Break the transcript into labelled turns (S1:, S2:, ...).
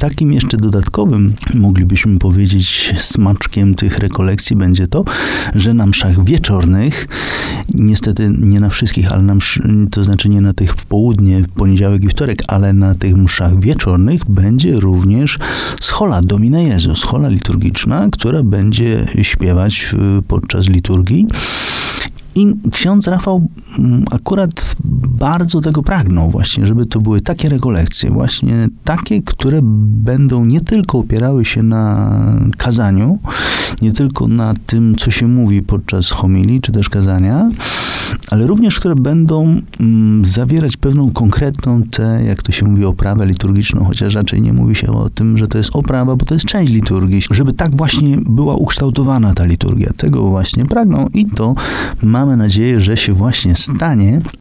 S1: takim jeszcze dodatkowym, moglibyśmy powiedzieć, smaczkiem tych rekolekcji będzie to, że na mszach wieczornych, niestety nie na wszystkich, ale to znaczy nie na tych w południe, poniedziałek i wtorek, ale na tych mszach wieczornych będzie również schola Domine Jezu, schola liturgiczna, która będzie śpiewać podczas liturgii. I ksiądz Rafał akurat bardzo tego pragnął właśnie, żeby to były takie rekolekcje, właśnie takie, które będą nie tylko opierały się na kazaniu, nie tylko na tym, co się mówi podczas homilii, czy też kazania, ale również, które będą zawierać pewną konkretną jak to się mówi, oprawę liturgiczną, chociaż raczej nie mówi się o tym, że to jest oprawa, bo to jest część liturgii, żeby tak właśnie była ukształtowana ta liturgia. Tego właśnie pragną i to mamy nadzieję, że się właśnie stanie